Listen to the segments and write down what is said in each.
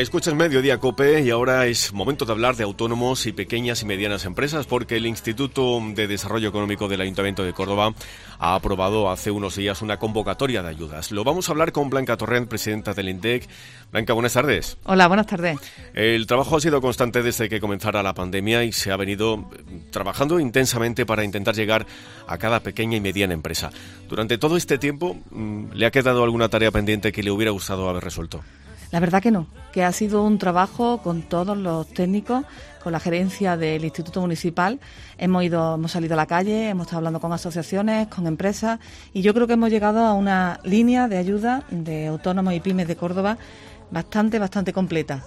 Escuchas Mediodía COPE y ahora es momento de hablar de autónomos y pequeñas y medianas empresas, porque el Instituto de Desarrollo Económico del Ayuntamiento de Córdoba ha aprobado hace unos días una convocatoria de ayudas. Lo vamos a hablar con Blanca Torrent, presidenta del INDEC. Blanca, buenas tardes. Hola, buenas tardes. El trabajo ha sido constante desde que comenzara la pandemia y se ha venido trabajando intensamente para intentar llegar a cada pequeña y mediana empresa. Durante todo este tiempo, ¿le ha quedado alguna tarea pendiente que le hubiera gustado haber resuelto? La verdad que no, que ha sido un trabajo con todos los técnicos, con la gerencia del Instituto Municipal. Hemos salido a la calle, hemos estado hablando con asociaciones, con empresas, y yo creo que hemos llegado a una línea de ayuda de autónomos y pymes de Córdoba bastante completa.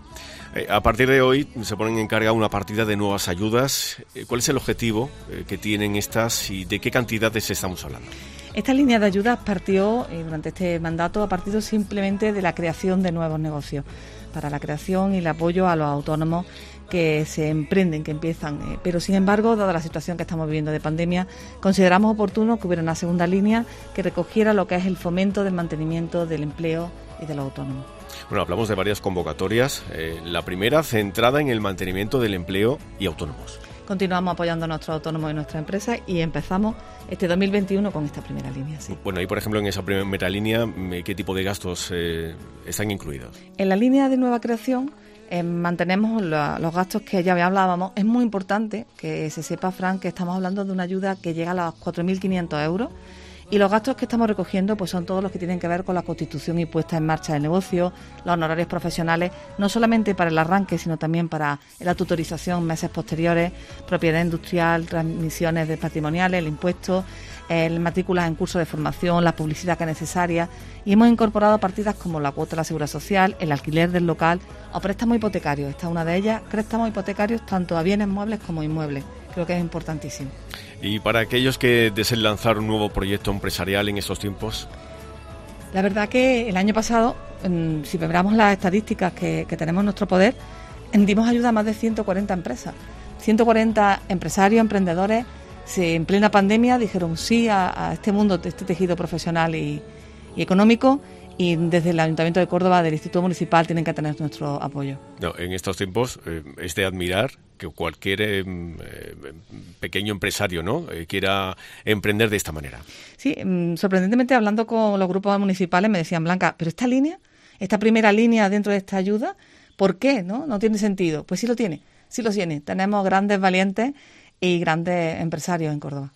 A partir de hoy se ponen en carga una partida de nuevas ayudas. ¿Cuál es el objetivo que tienen estas y de qué cantidades estamos hablando? Esta línea de ayudas partió, durante este mandato, ha partido simplemente de la creación de nuevos negocios, para la creación y el apoyo a los autónomos que se emprenden, que empiezan. Pero, sin embargo, dada la situación que estamos viviendo de pandemia, consideramos oportuno que hubiera una segunda línea que recogiera lo que es el fomento del mantenimiento del empleo y de los autónomos. Bueno, hablamos de varias convocatorias. La primera centrada en el mantenimiento del empleo y autónomos. Continuamos apoyando a nuestros autónomos y nuestras empresas y empezamos este 2021 con esta primera línea. Sí. Bueno, y por ejemplo, en esa primera línea, ¿qué tipo de gastos están incluidos? En la línea de nueva creación mantenemos los gastos que ya hablábamos. Es muy importante que se sepa, Fran, que estamos hablando de una ayuda que llega a los 4.500 euros. Y los gastos que estamos recogiendo pues son todos los que tienen que ver con la constitución y puesta en marcha del negocio, los honorarios profesionales, no solamente para el arranque, sino también para la tutorización, meses posteriores, propiedad industrial, transmisiones de patrimoniales, el impuesto, matrículas en cursos de formación, la publicidad que es necesaria. Y hemos incorporado partidas como la cuota de la seguridad social, el alquiler del local o préstamos hipotecarios. Esta es una de ellas, préstamos hipotecarios tanto a bienes muebles como inmuebles. Creo que es importantísimo. Y para aquellos que deseen lanzar un nuevo proyecto empresarial en estos tiempos. La verdad que el año pasado, si miramos las estadísticas que tenemos en nuestro poder, dimos ayuda a más de 140 empresas. 140 empresarios, emprendedores, en plena pandemia dijeron sí a este mundo, a este tejido profesional y económico. Y desde el Ayuntamiento de Córdoba, del Instituto Municipal, tienen que tener nuestro apoyo. No, en estos tiempos es de admirar que cualquier pequeño empresario quiera emprender de esta manera. Sí, sorprendentemente hablando con los grupos municipales me decían, Blanca, pero esta línea, esta primera línea dentro de esta ayuda, ¿por qué? No tiene sentido. Pues sí lo tiene. Tenemos grandes valientes y grandes empresarios en Córdoba.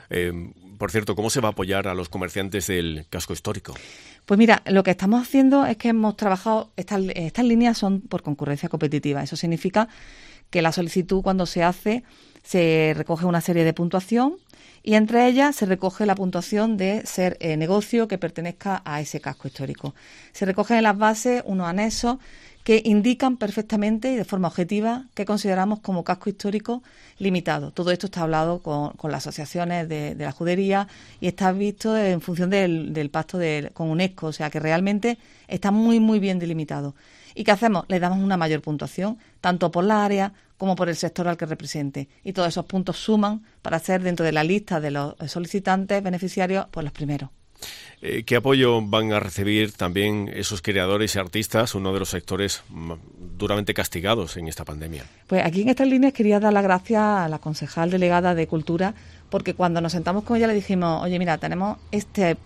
Por cierto, ¿cómo se va a apoyar a los comerciantes del casco histórico? Pues mira, lo que estamos haciendo es que hemos trabajado, estas líneas son por concurrencia competitiva. Eso significa que la solicitud cuando se hace se recoge una serie de puntuación y entre ellas se recoge la puntuación de ser negocio que pertenezca a ese casco histórico. Se recogen en las bases unos anexos que indican perfectamente y de forma objetiva que consideramos como casco histórico limitado. Todo esto está hablado con las asociaciones de la judería y está visto en función del pacto con UNESCO, o sea que realmente está muy bien delimitado. ¿Y qué hacemos? Le damos una mayor puntuación, tanto por la área como por el sector al que represente. Y todos esos puntos suman para ser dentro de la lista de los solicitantes beneficiarios pues los primeros. ¿Qué apoyo van a recibir también esos creadores y artistas, uno de los sectores duramente castigados en esta pandemia? Pues aquí en estas líneas quería dar las gracias a la concejal delegada de Cultura, porque cuando nos sentamos con ella le dijimos, oye, mira, tenemos estas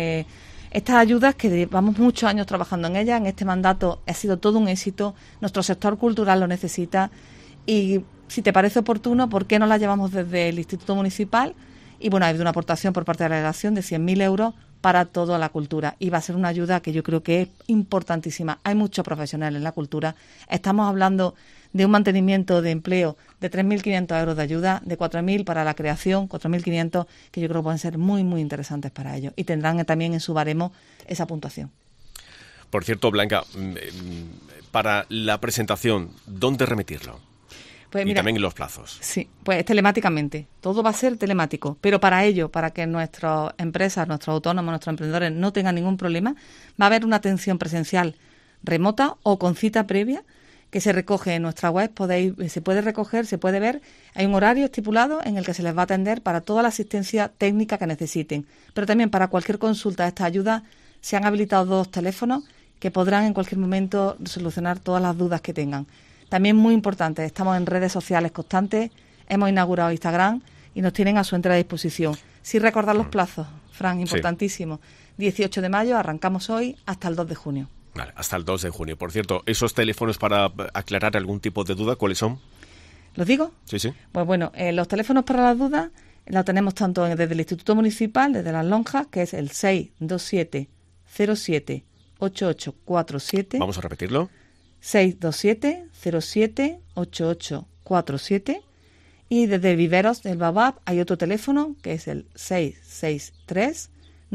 ayudas que llevamos muchos años trabajando en ellas, en este mandato ha sido todo un éxito, nuestro sector cultural lo necesita y si te parece oportuno, ¿por qué no las llevamos desde el Instituto Municipal? Y bueno, ha habido una aportación por parte de la delegación de 100.000 euros para toda la cultura y va a ser una ayuda que yo creo que es importantísima. Hay muchos profesionales en la cultura. Estamos hablando de un mantenimiento de empleo de 3.500 euros de ayuda, de 4.000 para la creación, 4.500 que yo creo que pueden ser muy interesantes para ellos y tendrán también en su baremo esa puntuación. Por cierto, Blanca, para la presentación, ¿dónde remitirlo? Pues y mira, también los plazos. Sí, pues telemáticamente. Todo va a ser telemático. Pero para ello, para que nuestras empresas, nuestros autónomos, nuestros emprendedores no tengan ningún problema, va a haber una atención presencial remota o con cita previa que se recoge en nuestra web. Se puede recoger, se puede ver. Hay un horario estipulado en el que se les va a atender para toda la asistencia técnica que necesiten. Pero también para cualquier consulta de esta ayuda se han habilitado 2 teléfonos que podrán en cualquier momento solucionar todas las dudas que tengan. También muy importante, estamos en redes sociales constantes, hemos inaugurado Instagram y nos tienen a su entera disposición. Sí, recordar los plazos, Fran, importantísimo. Sí. 18 de mayo, arrancamos hoy, hasta el 2 de junio. Vale, hasta el 2 de junio. Por cierto, ¿esos teléfonos para aclarar algún tipo de duda, cuáles son? ¿Los digo? Sí, sí. Pues bueno, los teléfonos para las dudas los tenemos tanto desde el Instituto Municipal, desde Las Lonjas, que es el 627 07 8847. Vamos a repetirlo. 627 07 8847. Y desde Viveros del Babab hay otro teléfono que es el 663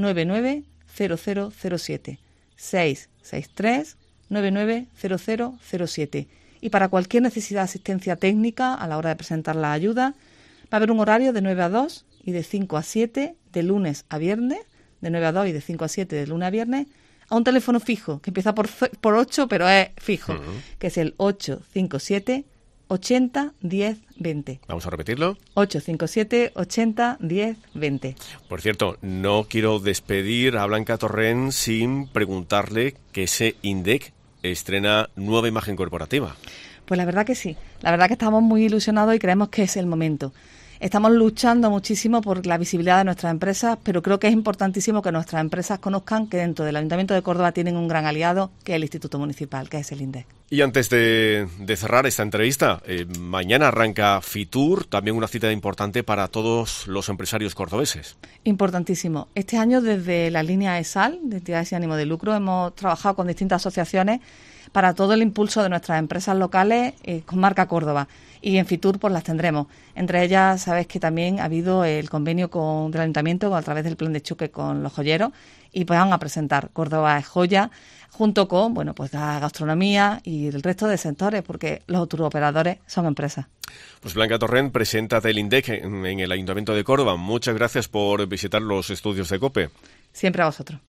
990007. 663 990007. Y para cualquier necesidad de asistencia técnica a la hora de presentar la ayuda, va a haber un horario de 9 a 2 y de 5 a 7 de lunes a viernes, de 9 a 2 y de 5 a 7 de lunes a viernes, a un teléfono fijo, que empieza por 8, pero es fijo, que es el 857 80 10 20. Vamos a repetirlo. 857 80 10 20. Por cierto, no quiero despedir a Blanca Torrent sin preguntarle que ese INDEC estrena nueva imagen corporativa. Pues la verdad que sí. La verdad que estamos muy ilusionados y creemos que es el momento. Estamos luchando muchísimo por la visibilidad de nuestras empresas, pero creo que es importantísimo que nuestras empresas conozcan que dentro del Ayuntamiento de Córdoba tienen un gran aliado, que es el Instituto Municipal, que es el INDEC. Y antes de cerrar esta entrevista, mañana arranca Fitur, también una cita importante para todos los empresarios cordobeses. Importantísimo. Este año, desde la línea ESAL, de entidades sin ánimo de lucro, hemos trabajado con distintas asociaciones para todo el impulso de nuestras empresas locales con marca Córdoba. Y en Fitur pues las tendremos. Entre ellas, sabes que también ha habido el convenio del Ayuntamiento a través del plan de choque con los joyeros y pues van a presentar Córdoba es joya junto con pues la gastronomía y el resto de sectores, porque los turoperadores son empresas. Pues Blanca Torrent, presidenta del INDEC en el Ayuntamiento de Córdoba. Muchas gracias por visitar los estudios de COPE. Siempre a vosotros.